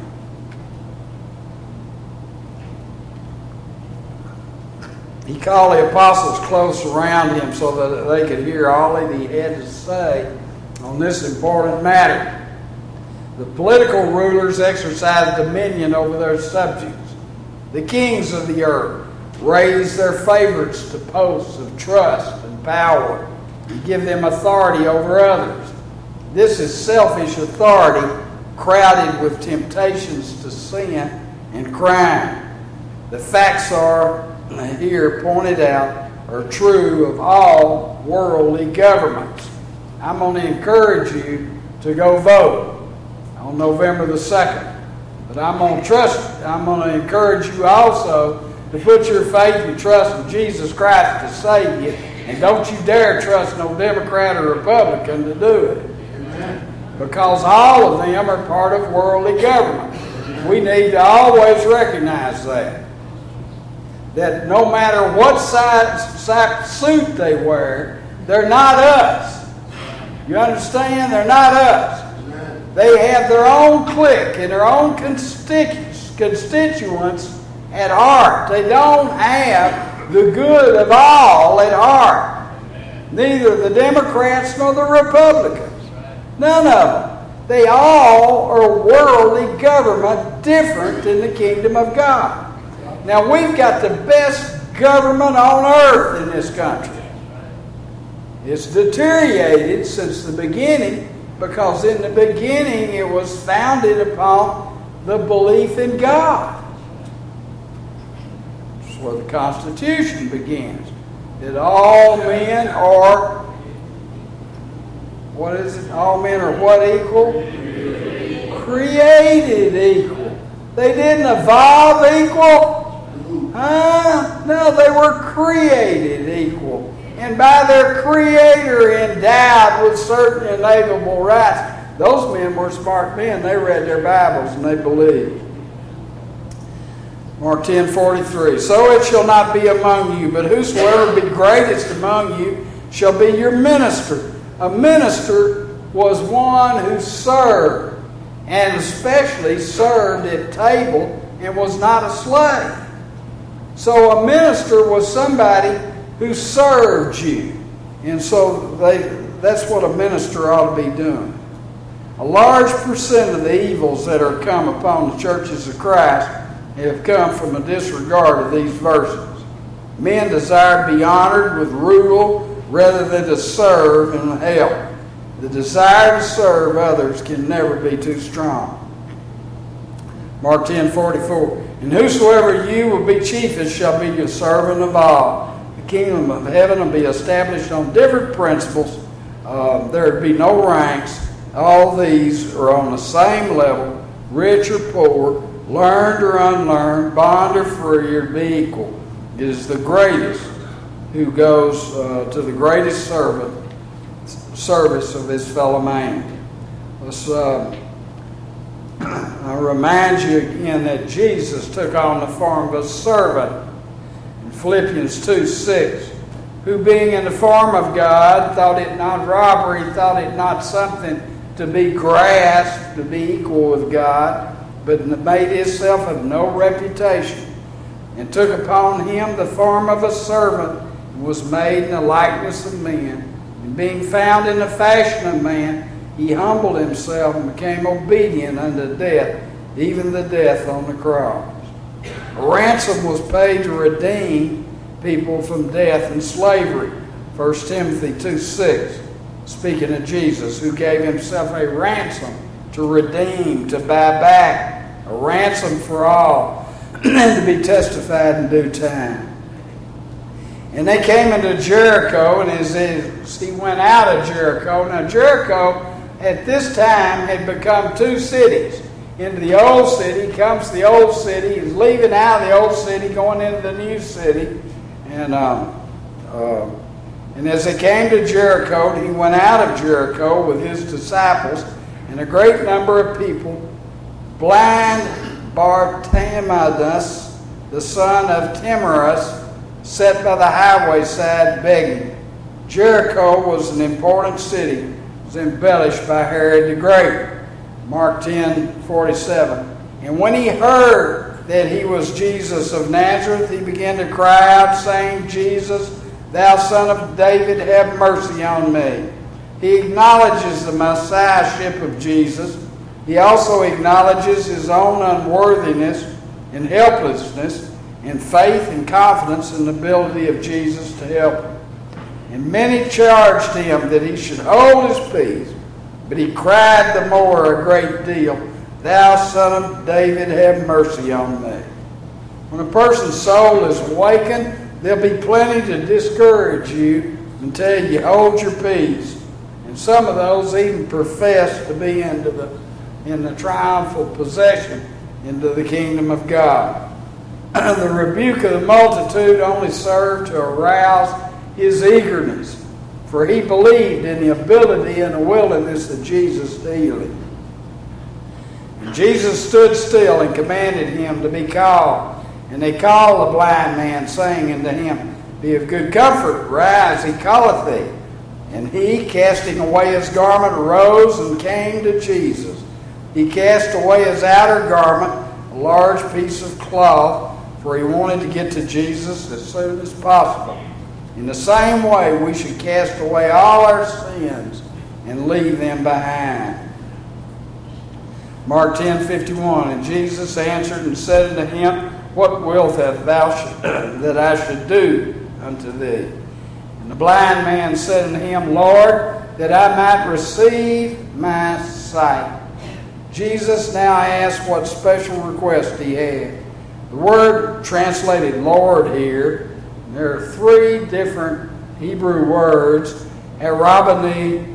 He called the apostles close around him so that they could hear all that he had to say on this important matter. The political rulers exercise dominion over their subjects. The kings of the earth raise their favorites to posts of trust and power and give them authority over others. This is selfish authority crowded with temptations to sin and crime. The facts are here pointed out are true of all worldly governments. I'm going to encourage you to go vote on November the 2nd. But I'm going to encourage you also to put your faith and trust in Jesus Christ to save you And don't you dare trust no Democrat or Republican to do it. Because all of them are part of worldly government. We need to always recognize that. That no matter what size suit they wear, they're not us. You understand? They're not us. They have their own clique and their own constituents at heart. They don't have the good of all at heart. Neither the Democrats nor the Republicans. None of them. They all are worldly government different than the kingdom of God. Now we've got the best government on earth in this country. It's deteriorated since the beginning because in the beginning it was founded upon the belief in God. That's where the Constitution begins. That all men are, what is it? All men are what equal? Created equal. They didn't evolve equal. No, they were created equal. And by their Creator endowed with certain inalienable rights. Those men were smart men. They read their Bibles and they believed. Mark 10:43. So it shall not be among you, but whosoever be greatest among you shall be your minister. A minister was one who served, and especially served at table and was not a slave. So a minister was somebody who served you. And so that's what a minister ought to be doing. A large percent of the evils that are come upon the churches of Christ have come from a disregard of these verses. Men desire to be honored with rule rather than to serve and help. The desire to serve others can never be too strong. Mark 10:44. And whosoever you will be chiefest shall be your servant of all. The kingdom of heaven will be established on different principles. There would be no ranks. All these are on the same level, rich or poor, learned or unlearned, bond or free, or be equal. It is the greatest who goes to the greatest service of his fellow man. Let's I remind you again that Jesus took on the form of a servant in Philippians 2:6, who being in the form of God thought it not robbery, thought it not something to be grasped, to be equal with God, but made himself of no reputation, and took upon him the form of a servant, and was made in the likeness of men. And being found in the fashion of man, he humbled himself and became obedient unto death, even the death on the cross. A ransom was paid to redeem people from death and slavery. 1 Timothy 2:6, speaking of Jesus, who gave himself a ransom to redeem, to buy back, a ransom for all, and to be testified in due time. And they came into Jericho, and as he went out of Jericho, now Jericho at this time had become two cities. Into the old city, comes to the old city, he's leaving out of the old city, going into the new city. And as they came to Jericho, he went out of Jericho with his disciples and a great number of people. Blind Bartimaeus, the son of Timaeus, sat by the highway side begging. Jericho was an important city. It was embellished by Herod the Great. Mark 10:47. And when he heard that he was Jesus of Nazareth, he began to cry out, saying, Jesus, thou son of David, have mercy on me. He acknowledges the messiahship of Jesus. He also acknowledges his own unworthiness and helplessness, and faith and confidence in the ability of Jesus to help him. And many charged him that he should hold his peace, but he cried the more a great deal, Thou son of David, have mercy on me. When a person's soul is awakened, there'll be plenty to discourage you and tell you, hold your peace. And some of those even profess to be in the triumphal possession into the kingdom of God. The rebuke of the multitude only served to arouse his eagerness, for he believed in the ability and the willingness of Jesus to heal him. And Jesus stood still and commanded him to be called. And they called the blind man, saying unto him, Be of good comfort, rise, he calleth thee. And he, casting away his garment, arose and came to Jesus. He cast away his outer garment, a large piece of cloth, for he wanted to get to Jesus as soon as possible. In the same way, we should cast away all our sins and leave them behind. Mark 10:51, And Jesus answered and said unto him, What wilt thou that I should do unto thee? And the blind man said unto him, Lord, that I might receive my sight. Jesus now asked what special request he had. The word translated Lord here, there are three different Hebrew words. Rabboni,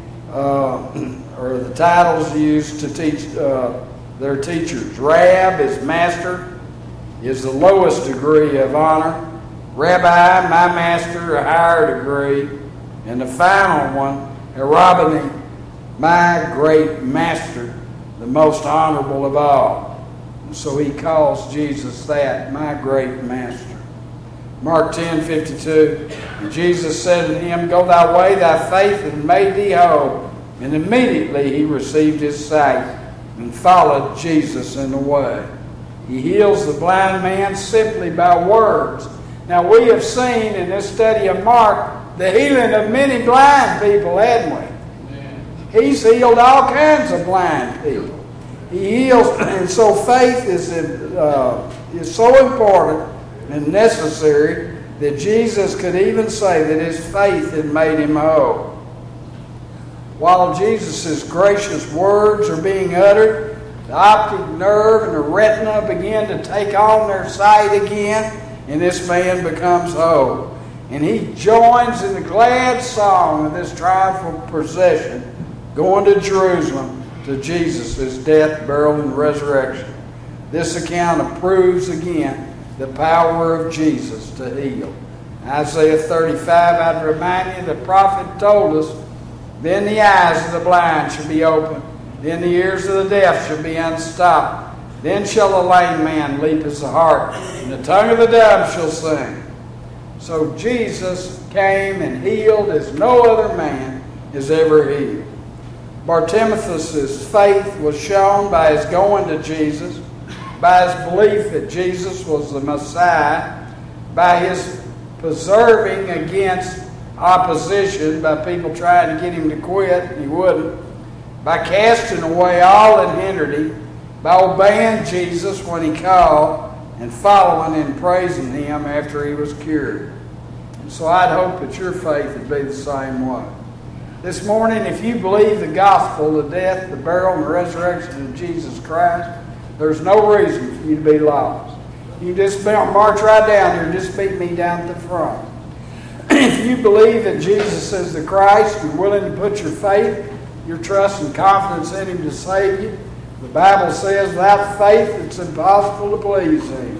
or the titles used to teach their teachers. Rab is master, is the lowest degree of honor. Rabbi, my master, a higher degree. And the final one, Rabboni, my great master, the most honorable of all. And so he calls Jesus that, my great master. Mark 10:52, And Jesus said to him, Go thy way, thy faith hath made thee whole. And immediately he received his sight and followed Jesus in the way. He heals the blind man simply by words. Now we have seen in this study of Mark the healing of many blind people, hadn't we? He's healed all kinds of blind people. He heals, and so faith is so important and necessary that Jesus could even say that his faith had made him whole. While Jesus' gracious words are being uttered, the optic nerve and the retina begin to take on their sight again, and this man becomes whole. And he joins in the glad song of this triumphal procession going to Jerusalem to Jesus' death, burial, and resurrection. This account proves again the power of Jesus to heal. Isaiah 35, I'd remind you, the prophet told us, Then the eyes of the blind shall be opened, then the ears of the deaf shall be unstopped. Then shall a lame man leap as a hart, and the tongue of the dumb shall sing. So Jesus came and healed as no other man has ever healed. Bartimaeus' faith was shown by his going to Jesus, by his belief that Jesus was the Messiah, by his preserving against opposition, by people trying to get him to quit, and he wouldn't, by casting away all that hindered him, by obeying Jesus when he called, and following and praising him after he was cured. And so I'd hope that your faith would be the same way. This morning, if you believe the gospel, the death, the burial, and the resurrection of Jesus Christ, there's no reason for you to be lost. You just march right down here and just beat me down at the front. If you believe that Jesus is the Christ, you're willing to put your faith, your trust and confidence in him to save you, the Bible says without faith it's impossible to please him.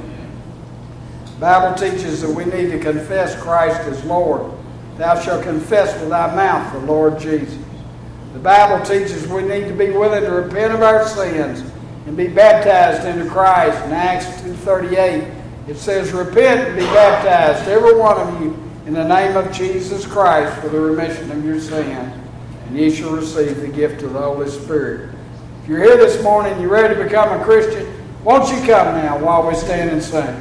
The Bible teaches that we need to confess Christ as Lord. Thou shalt confess with thy mouth the Lord Jesus. The Bible teaches we need to be willing to repent of our sins and be baptized into Christ. In Acts 2:38, it says, Repent and be baptized, every one of you, in the name of Jesus Christ for the remission of your sins, and ye shall receive the gift of the Holy Spirit. If you're here this morning, you're ready to become a Christian, won't you come now while we stand and sing?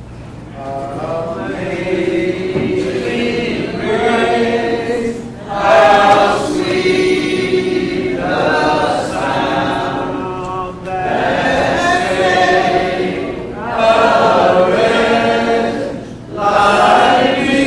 Amazing grace, how sweet the sound that saved a wretch like me.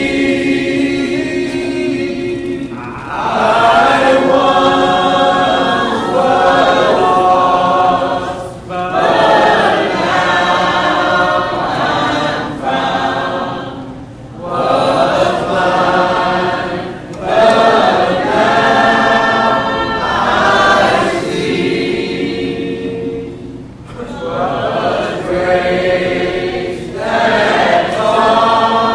I once was lost, but now I'm found. Was blind, but now I see. 'Twas grace that taught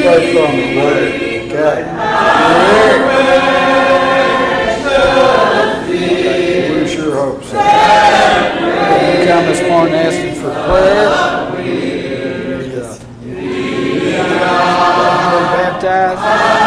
pray for me, brother. Okay. We sure hope so. You come this morning asking for prayer. Baptized.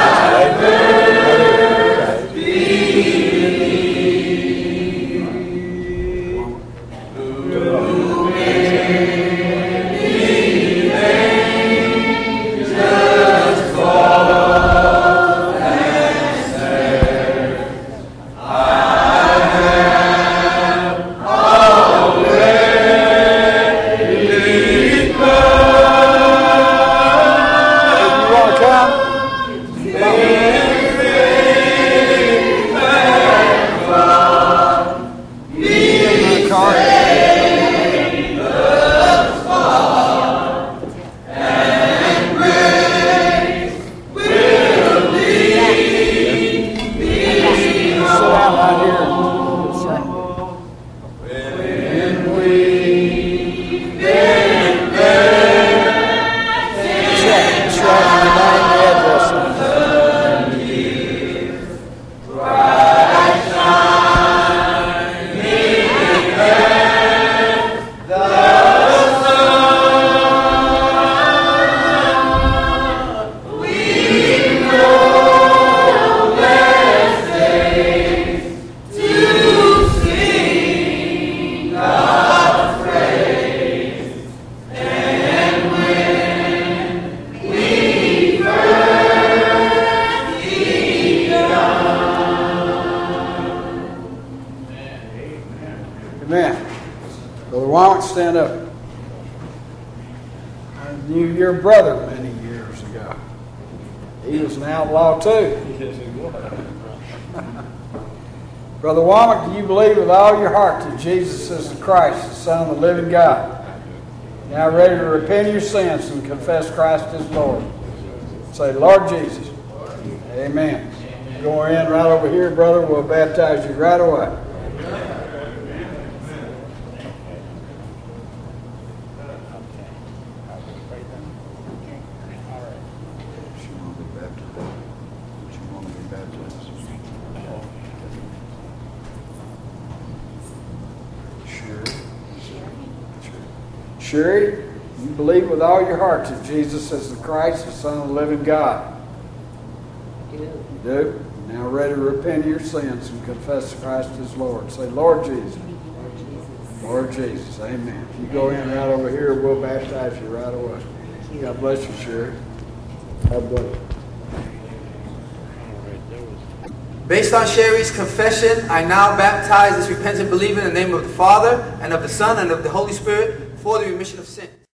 Amen. Brother Womack, stand up. I knew your brother many years ago. He was an outlaw too. Yes, he was. Brother Womack, do you believe with all your heart that Jesus is the Christ, the Son of the living God? Now ready to repent of your sins and confess Christ as Lord. Say, Lord Jesus. Amen. Go in right over here, brother. We'll baptize you right away. Sherry, you believe with all your heart that Jesus is the Christ, the Son of the living God? You do? Now ready to repent of your sins and confess Christ as Lord. Say, Lord Jesus. Lord Jesus. Amen. If you go in right over here, we'll baptize you right away. God bless you, Sherry. God bless you. Based on Sherry's confession, I now baptize this repentant believer in the name of the Father, and of the Son, and of the Holy Spirit, for the remission of sin.